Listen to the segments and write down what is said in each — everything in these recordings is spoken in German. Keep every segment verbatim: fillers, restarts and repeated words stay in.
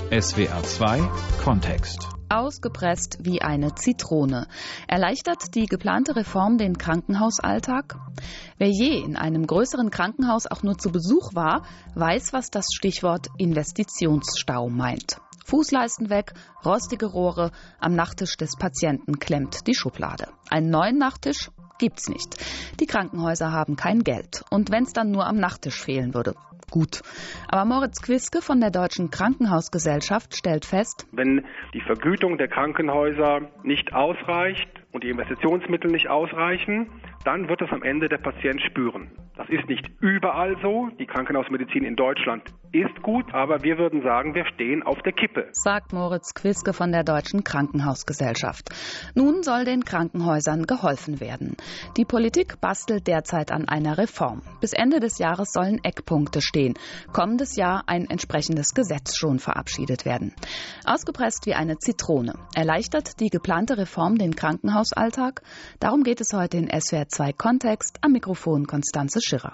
S W R zwei Kontext. Ausgepresst wie eine Zitrone. Erleichtert die geplante Reform den Krankenhausalltag? Wer je in einem größeren Krankenhaus auch nur zu Besuch war, weiß, was das Stichwort Investitionsstau meint. Fußleisten weg, rostige Rohre, am Nachttisch des Patienten klemmt die Schublade. Einen neuen Nachttisch gibt's nicht. Die Krankenhäuser haben kein Geld. Und wenn's dann nur am Nachttisch fehlen würde. Gut. Aber Moritz Quiske von der Deutschen Krankenhausgesellschaft stellt fest, wenn die Vergütung der Krankenhäuser nicht ausreicht und die Investitionsmittel nicht ausreichen, dann wird es am Ende der Patient spüren. Das ist nicht überall so. Die Krankenhausmedizin in Deutschland ist gut, aber wir würden sagen, wir stehen auf der Kippe, sagt Moritz Quiske von der Deutschen Krankenhausgesellschaft. Nun soll den Krankenhäusern geholfen werden. Die Politik bastelt derzeit an einer Reform. Bis Ende des Jahres sollen Eckpunkte stehen. Kommendes Jahr ein entsprechendes Gesetz schon verabschiedet werden. Ausgepresst wie eine Zitrone. Erleichtert die geplante Reform den Krankenhausalltag? Darum geht es heute in S W R zwei Kontext. Am Mikrofon Constanze Schirrer.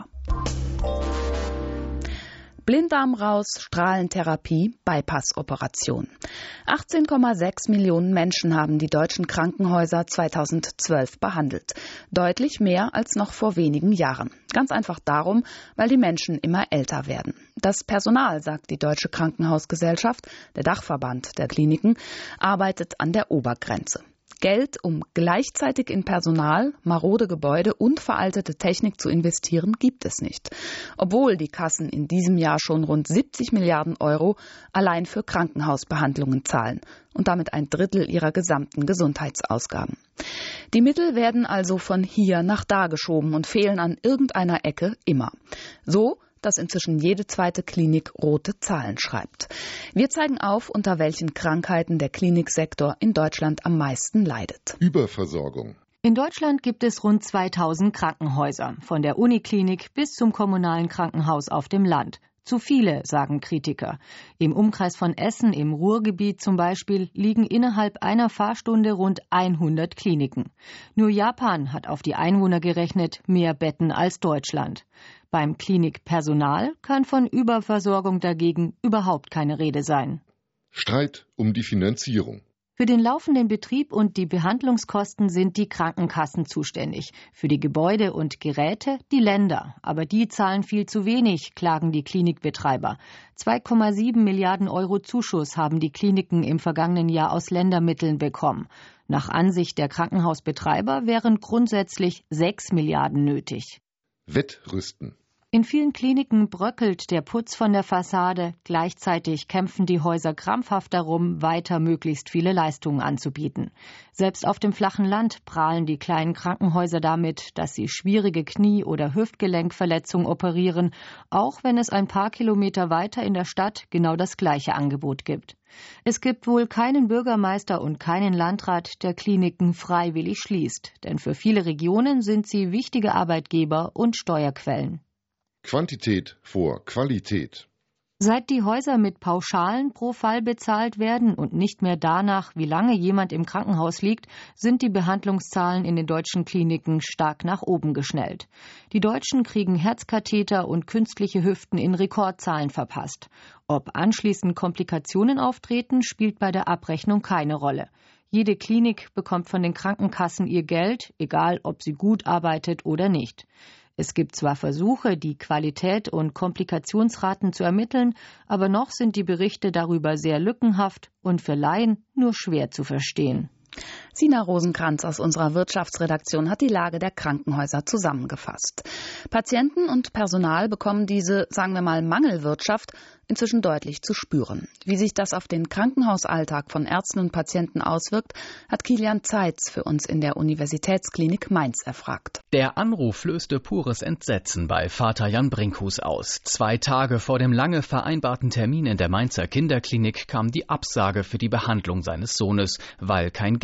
Blinddarm raus, Strahlentherapie, Bypassoperation. achtzehn Komma sechs Millionen Menschen haben die deutschen Krankenhäuser zweitausendzwölf behandelt. Deutlich mehr als noch vor wenigen Jahren. Ganz einfach darum, weil die Menschen immer älter werden. Das Personal, sagt die Deutsche Krankenhausgesellschaft, der Dachverband der Kliniken, arbeitet an der Obergrenze. Geld, um gleichzeitig in Personal, marode Gebäude und veraltete Technik zu investieren, gibt es nicht. Obwohl die Kassen in diesem Jahr schon rund siebzig Milliarden Euro allein für Krankenhausbehandlungen zahlen und damit ein Drittel ihrer gesamten Gesundheitsausgaben. Die Mittel werden also von hier nach da geschoben und fehlen an irgendeiner Ecke immer. So, dass inzwischen jede zweite Klinik rote Zahlen schreibt. Wir zeigen auf, unter welchen Krankheiten der Kliniksektor in Deutschland am meisten leidet. Überversorgung. In Deutschland gibt es rund zweitausend Krankenhäuser, von der Uniklinik bis zum kommunalen Krankenhaus auf dem Land. Zu viele, sagen Kritiker. Im Umkreis von Essen, im Ruhrgebiet zum Beispiel, liegen innerhalb einer Fahrstunde rund hundert Kliniken. Nur Japan hat auf die Einwohner gerechnet mehr Betten als Deutschland. Beim Klinikpersonal kann von Überversorgung dagegen überhaupt keine Rede sein. Streit um die Finanzierung. Für den laufenden Betrieb und die Behandlungskosten sind die Krankenkassen zuständig. Für die Gebäude und Geräte die Länder. Aber die zahlen viel zu wenig, klagen die Klinikbetreiber. zwei Komma sieben Milliarden Euro Zuschuss haben die Kliniken im vergangenen Jahr aus Ländermitteln bekommen. Nach Ansicht der Krankenhausbetreiber wären grundsätzlich sechs Milliarden nötig. Wettrüsten. In vielen Kliniken bröckelt der Putz von der Fassade. Gleichzeitig kämpfen die Häuser krampfhaft darum, weiter möglichst viele Leistungen anzubieten. Selbst auf dem flachen Land prahlen die kleinen Krankenhäuser damit, dass sie schwierige Knie- oder Hüftgelenkverletzungen operieren, auch wenn es ein paar Kilometer weiter in der Stadt genau das gleiche Angebot gibt. Es gibt wohl keinen Bürgermeister und keinen Landrat, der Kliniken freiwillig schließt. Denn für viele Regionen sind sie wichtige Arbeitgeber und Steuerquellen. Quantität vor Qualität. Seit die Häuser mit Pauschalen pro Fall bezahlt werden und nicht mehr danach, wie lange jemand im Krankenhaus liegt, sind die Behandlungszahlen in den deutschen Kliniken stark nach oben geschnellt. Die Deutschen kriegen Herzkatheter und künstliche Hüften in Rekordzahlen verpasst. Ob anschließend Komplikationen auftreten, spielt bei der Abrechnung keine Rolle. Jede Klinik bekommt von den Krankenkassen ihr Geld, egal ob sie gut arbeitet oder nicht. Es gibt zwar Versuche, die Qualität und Komplikationsraten zu ermitteln, aber noch sind die Berichte darüber sehr lückenhaft und für Laien nur schwer zu verstehen. Sina Rosenkranz aus unserer Wirtschaftsredaktion hat die Lage der Krankenhäuser zusammengefasst. Patienten und Personal bekommen diese, sagen wir mal, Mangelwirtschaft inzwischen deutlich zu spüren. Wie sich das auf den Krankenhausalltag von Ärzten und Patienten auswirkt, hat Kilian Zeitz für uns in der Universitätsklinik Mainz erfragt. Der Anruf löste pures Entsetzen bei Vater Jan Brinkhus aus. Zwei Tage vor dem lange vereinbarten Termin in der Mainzer Kinderklinik kam die Absage für die Behandlung seines Sohnes, weil kein Geld mehr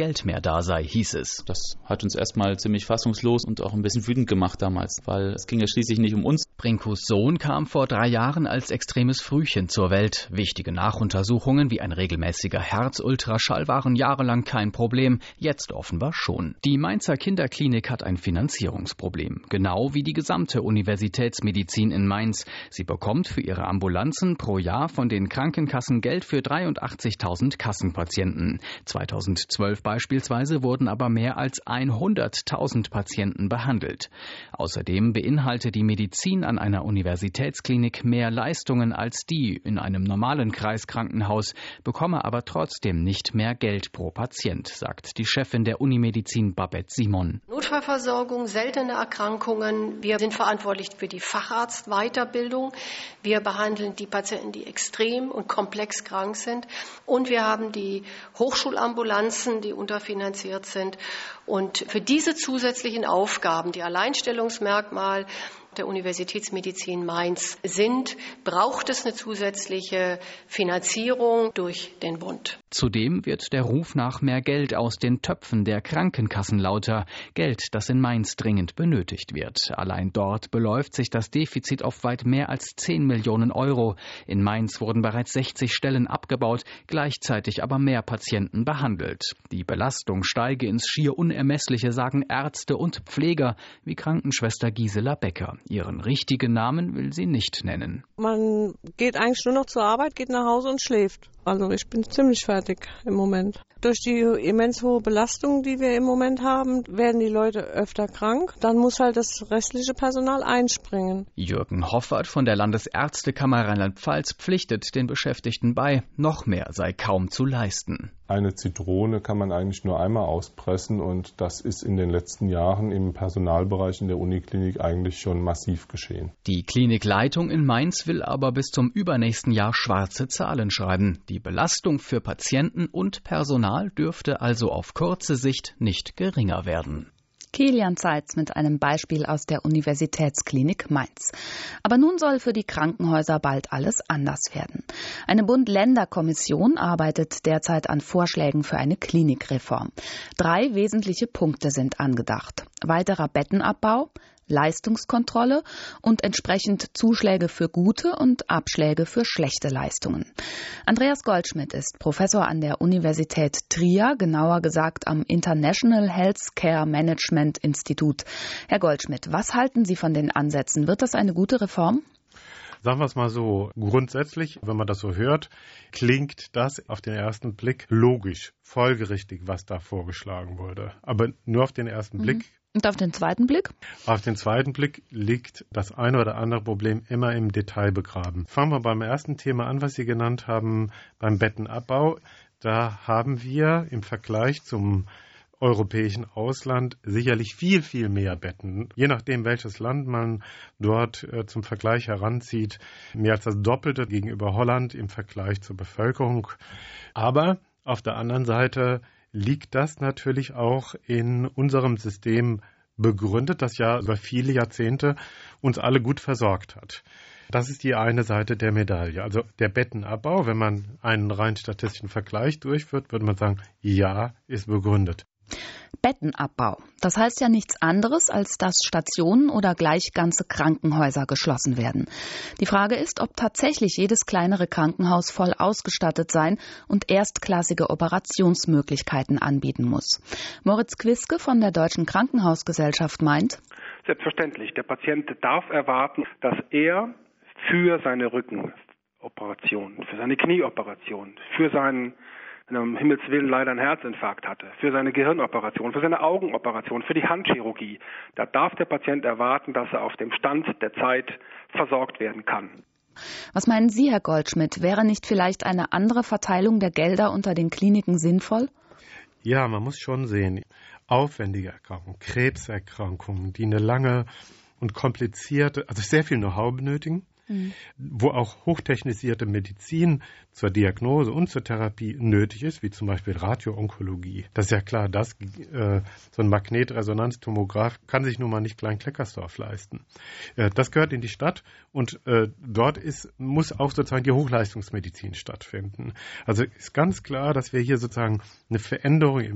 da sei, hieß es. Das hat uns erstmal ziemlich fassungslos und auch ein bisschen wütend gemacht damals, weil es ging ja schließlich nicht um uns. Brinkhus Sohn kam vor drei Jahren als extremes Frühchen zur Welt. Wichtige Nachuntersuchungen wie ein regelmäßiger Herzultraschall waren jahrelang kein Problem, jetzt offenbar schon. Die Mainzer Kinderklinik hat ein Finanzierungsproblem, genau wie die gesamte Universitätsmedizin in Mainz. Sie bekommt für ihre Ambulanzen pro Jahr von den Krankenkassen Geld für dreiundachtzigtausend Kassenpatienten. zweitausendzwölf beispielsweise wurden aber mehr als hunderttausend Patienten behandelt. Außerdem beinhaltet die Medizin an einer Universitätsklinik mehr Leistungen als die in einem normalen Kreiskrankenhaus, bekomme aber trotzdem nicht mehr Geld pro Patient, sagt die Chefin der Unimedizin Babette Simon. Notfallversorgung, seltene Erkrankungen. Wir sind verantwortlich für die Facharztweiterbildung. Wir behandeln die Patienten, die extrem und komplex krank sind. Und wir haben die Hochschulambulanzen, die unterfinanziert sind. Und für diese zusätzlichen Aufgaben, die Alleinstellungsmerkmal der Universitätsmedizin Mainz sind, braucht es eine zusätzliche Finanzierung durch den Bund. Zudem wird der Ruf nach mehr Geld aus den Töpfen der Krankenkassen lauter. Geld, das in Mainz dringend benötigt wird. Allein dort beläuft sich das Defizit auf weit mehr als zehn Millionen Euro. In Mainz wurden bereits sechzig Stellen abgebaut, gleichzeitig aber mehr Patienten behandelt. Die Belastung steige ins schier Unermessliche, sagen Ärzte und Pfleger, wie Krankenschwester Gisela Becker. Ihren richtigen Namen will sie nicht nennen. Man geht eigentlich nur noch zur Arbeit, geht nach Hause und schläft. Also ich bin ziemlich fertig im Moment. Durch die immens hohe Belastung, die wir im Moment haben, werden die Leute öfter krank. Dann muss halt das restliche Personal einspringen. Jürgen Hoffert von der Landesärztekammer Rheinland-Pfalz pflichtet den Beschäftigten bei, noch mehr sei kaum zu leisten. Eine Zitrone kann man eigentlich nur einmal auspressen und das ist in den letzten Jahren im Personalbereich in der Uniklinik eigentlich schon massiv geschehen. Die Klinikleitung in Mainz will aber bis zum übernächsten Jahr schwarze Zahlen schreiben. Die Belastung für Patienten und Personal dürfte also auf kurze Sicht nicht geringer werden. Kilian Zeitz mit einem Beispiel aus der Universitätsklinik Mainz. Aber nun soll für die Krankenhäuser bald alles anders werden. Eine Bund-Länder-Kommission arbeitet derzeit an Vorschlägen für eine Klinikreform. Drei wesentliche Punkte sind angedacht: weiterer Bettenabbau, Leistungskontrolle und entsprechend Zuschläge für gute und Abschläge für schlechte Leistungen. Andreas Goldschmidt ist Professor an der Universität Trier, genauer gesagt am International Healthcare Management Institute. Herr Goldschmidt, was halten Sie von den Ansätzen? Wird das eine gute Reform? Sagen wir es mal so, grundsätzlich, wenn man das so hört, klingt das auf den ersten Blick logisch, folgerichtig, was da vorgeschlagen wurde. Aber nur auf den ersten mhm. Blick. Und auf den zweiten Blick? Auf den zweiten Blick liegt das eine oder andere Problem immer im Detail begraben. Fangen wir beim ersten Thema an, was Sie genannt haben, beim Bettenabbau. Da haben wir im Vergleich zum europäischen Ausland sicherlich viel, viel mehr Betten. Je nachdem, welches Land man dort äh, zum Vergleich heranzieht, mehr als das Doppelte gegenüber Holland im Vergleich zur Bevölkerung. Aber auf der anderen Seite liegt das natürlich auch in unserem System begründet, das ja über viele Jahrzehnte uns alle gut versorgt hat. Das ist die eine Seite der Medaille. Also der Bettenabbau, wenn man einen rein statistischen Vergleich durchführt, würde man sagen, ja, ist begründet. Bettenabbau. Das heißt ja nichts anderes, als dass Stationen oder gleich ganze Krankenhäuser geschlossen werden. Die Frage ist, ob tatsächlich jedes kleinere Krankenhaus voll ausgestattet sein und erstklassige Operationsmöglichkeiten anbieten muss. Moritz Quiske von der Deutschen Krankenhausgesellschaft meint: Selbstverständlich. Der Patient darf erwarten, dass er für seine Rückenoperation, für seine Knieoperation, für seinen, wenn er um Himmels Willen leider einen Herzinfarkt hatte, für seine Gehirnoperation, für seine Augenoperation, für die Handchirurgie, da darf der Patient erwarten, dass er auf dem Stand der Zeit versorgt werden kann. Was meinen Sie, Herr Goldschmidt? Wäre nicht vielleicht eine andere Verteilung der Gelder unter den Kliniken sinnvoll? Ja, man muss schon sehen, aufwendige Erkrankungen, Krebserkrankungen, die eine lange und komplizierte, also sehr viel Know-how benötigen, mhm. wo auch hochtechnisierte Medizin zur Diagnose und zur Therapie nötig ist, wie zum Beispiel Radioonkologie. Das ist ja klar, dass äh, so ein Magnetresonanztomograph kann sich nun mal nicht Klein-Kleckersdorf leisten. Äh, das gehört in die Stadt und äh, dort ist, muss auch sozusagen die Hochleistungsmedizin stattfinden. Also ist ganz klar, dass wir hier sozusagen eine Veränderung im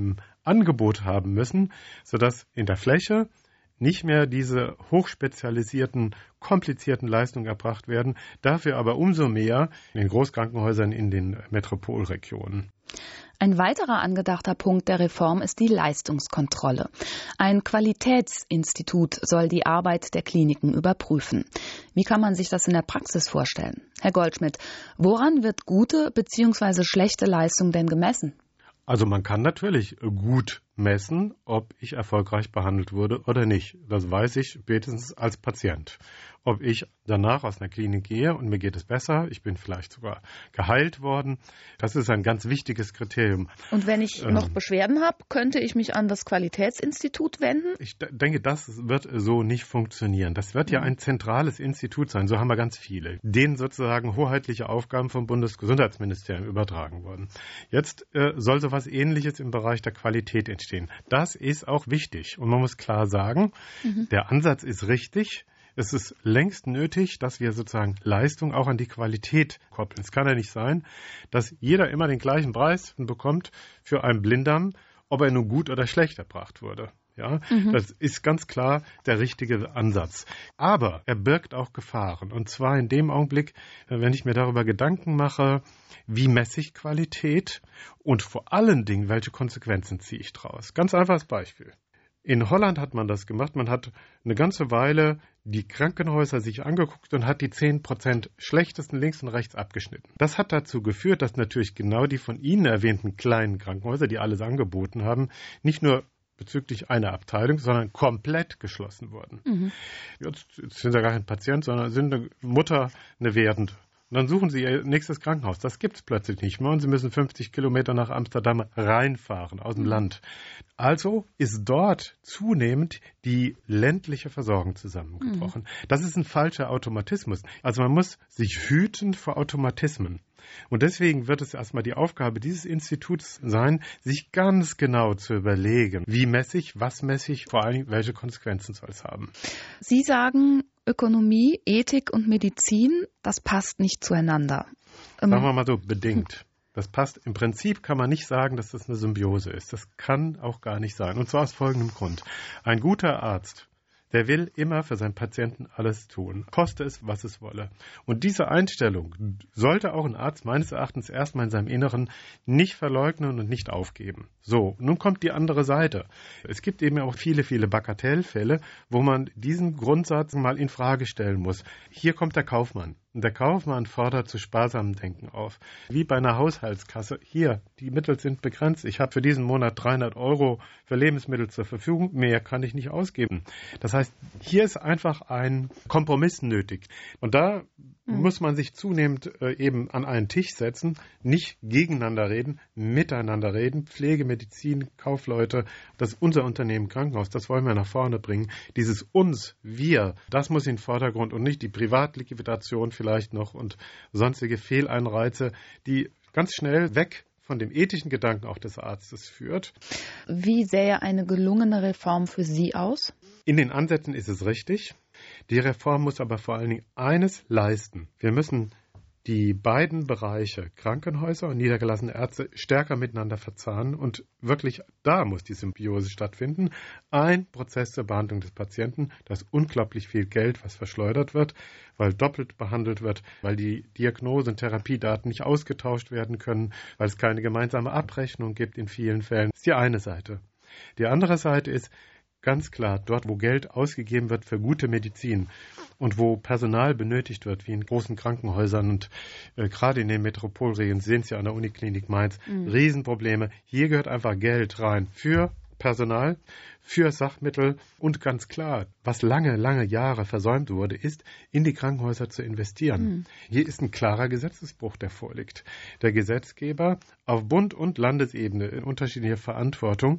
Angebot haben müssen, sodass in der Fläche nicht mehr diese hochspezialisierten, komplizierten Leistungen erbracht werden, dafür aber umso mehr in den Großkrankenhäusern in den Metropolregionen. Ein weiterer angedachter Punkt der Reform ist die Leistungskontrolle. Ein Qualitätsinstitut soll die Arbeit der Kliniken überprüfen. Wie kann man sich das in der Praxis vorstellen? Herr Goldschmidt, woran wird gute bzw. schlechte Leistung denn gemessen? Also man kann natürlich gut messen, ob ich erfolgreich behandelt wurde oder nicht. Das weiß ich spätestens als Patient. Ob ich danach aus einer Klinik gehe und mir geht es besser, ich bin vielleicht sogar geheilt worden, das ist ein ganz wichtiges Kriterium. Und wenn ich ähm, noch Beschwerden habe, könnte ich mich an das Qualitätsinstitut wenden? Ich d- denke, das wird so nicht funktionieren. Das wird ja ein zentrales Institut sein, so haben wir ganz viele, denen sozusagen hoheitliche Aufgaben vom Bundesgesundheitsministerium übertragen wurden. Jetzt äh, soll so etwas Ähnliches im Bereich der Qualität entstehen. Das ist auch wichtig und man muss klar sagen, mhm. der Ansatz ist richtig. Es ist längst nötig, dass wir sozusagen Leistung auch an die Qualität koppeln. Es kann ja nicht sein, dass jeder immer den gleichen Preis bekommt für einen Blinddarm, ob er nun gut oder schlecht erbracht wurde. Ja, mhm. Das ist ganz klar der richtige Ansatz. Aber er birgt auch Gefahren. Und zwar in dem Augenblick, wenn ich mir darüber Gedanken mache, wie messe ich Qualität und vor allen Dingen, welche Konsequenzen ziehe ich daraus. Ganz einfaches Beispiel. In Holland hat man das gemacht. Man hat eine ganze Weile die Krankenhäuser sich angeguckt und hat die zehn Prozent schlechtesten links und rechts abgeschnitten. Das hat dazu geführt, dass natürlich genau die von Ihnen erwähnten kleinen Krankenhäuser, die alles angeboten haben, nicht nur bezüglich einer Abteilung, sondern komplett geschlossen wurden. Mhm. Jetzt sind Sie gar kein Patient, sondern sind eine Mutter, eine Werdende. Und dann suchen Sie Ihr nächstes Krankenhaus. Das gibt es plötzlich nicht mehr und Sie müssen fünfzig Kilometer nach Amsterdam reinfahren, aus dem mhm. Land. Also ist dort zunehmend die ländliche Versorgung zusammengebrochen. Mhm. Das ist ein falscher Automatismus. Also man muss sich hüten vor Automatismen. Und deswegen wird es erstmal die Aufgabe dieses Instituts sein, sich ganz genau zu überlegen, wie messe ich, was messe ich, vor allem welche Konsequenzen soll es haben. Sie sagen, Ökonomie, Ethik und Medizin, das passt nicht zueinander. Sagen wir mal so, bedingt. Das passt. Im Prinzip kann man nicht sagen, dass das eine Symbiose ist. Das kann auch gar nicht sein. Und zwar aus folgendem Grund. Ein guter Arzt, der will immer für seinen Patienten alles tun, koste es, was es wolle. Und diese Einstellung sollte auch ein Arzt meines Erachtens erstmal in seinem Inneren nicht verleugnen und nicht aufgeben. So, nun kommt die andere Seite. Es gibt eben auch viele, viele Bagatellfälle, wo man diesen Grundsatz mal in Frage stellen muss. Hier kommt der Kaufmann. Und der Kaufmann fordert zu sparsamem Denken auf. Wie bei einer Haushaltskasse. Hier, die Mittel sind begrenzt. Ich habe für diesen Monat dreihundert Euro für Lebensmittel zur Verfügung. Mehr kann ich nicht ausgeben. Das heißt, hier ist einfach ein Kompromiss nötig. Und da mhm. muss man sich zunehmend äh, eben an einen Tisch setzen, nicht gegeneinander reden, miteinander reden. Pflege, Medizin, Kaufleute, das ist unser Unternehmen Krankenhaus, das wollen wir nach vorne bringen. Dieses uns, wir, das muss in den Vordergrund und nicht die Privatliquidation vielleicht noch und sonstige Fehleinreize, die ganz schnell weg von dem ethischen Gedanken auch des Arztes führt. Wie sähe eine gelungene Reform für Sie aus? In den Ansätzen ist es richtig. Die Reform muss aber vor allen Dingen eines leisten. Wir müssen die beiden Bereiche Krankenhäuser und niedergelassene Ärzte stärker miteinander verzahnen und wirklich da muss die Symbiose stattfinden. Ein Prozess zur Behandlung des Patienten, das ist unglaublich viel Geld, was verschleudert wird, weil doppelt behandelt wird, weil die Diagnose- und Therapiedaten nicht ausgetauscht werden können, weil es keine gemeinsame Abrechnung gibt in vielen Fällen. Das ist die eine Seite. Die andere Seite ist, ganz klar, dort, wo Geld ausgegeben wird für gute Medizin und wo Personal benötigt wird, wie in großen Krankenhäusern und äh, gerade in den Metropolregionen, sehen Sie an der Uniklinik Mainz, mhm. Riesenprobleme. Hier gehört einfach Geld rein für Personal, für Sachmittel und ganz klar, was lange, lange Jahre versäumt wurde, ist, in die Krankenhäuser zu investieren. Mhm. Hier ist ein klarer Gesetzesbruch, der vorliegt. Der Gesetzgeber auf Bund- und Landesebene in unterschiedlicher Verantwortung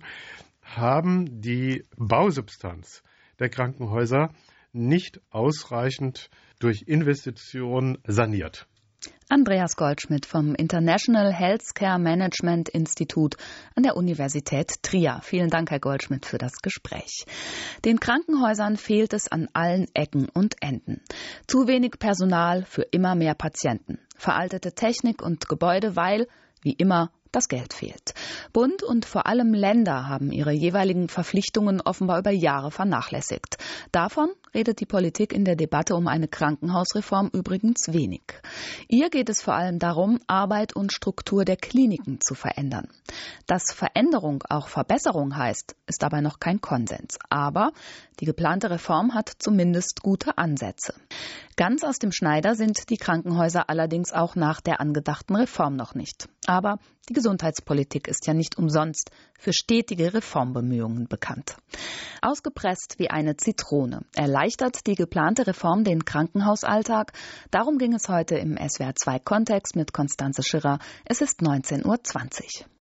haben die Bausubstanz der Krankenhäuser nicht ausreichend durch Investitionen saniert. Andreas Goldschmidt vom International Healthcare Management Institute an der Universität Trier. Vielen Dank, Herr Goldschmidt, für das Gespräch. Den Krankenhäusern fehlt es an allen Ecken und Enden. Zu wenig Personal für immer mehr Patienten. Veraltete Technik und Gebäude, weil, wie immer, Das Geld fehlt. Bund und vor allem Länder haben ihre jeweiligen Verpflichtungen offenbar über Jahre vernachlässigt. Davon redet die Politik in der Debatte um eine Krankenhausreform übrigens wenig. Ihr geht es vor allem darum, Arbeit und Struktur der Kliniken zu verändern. Dass Veränderung auch Verbesserung heißt, ist aber noch kein Konsens. Aber die geplante Reform hat zumindest gute Ansätze. Ganz aus dem Schneider sind die Krankenhäuser allerdings auch nach der angedachten Reform noch nicht. Aber die Gesundheitspolitik ist ja nicht umsonst für stetige Reformbemühungen bekannt. Ausgepresst wie eine Zitrone erleichtert die geplante Reform den Krankenhausalltag. Darum ging es heute im S W R zwei Kontext mit Constanze Schirrer. Es ist neunzehn Uhr zwanzig.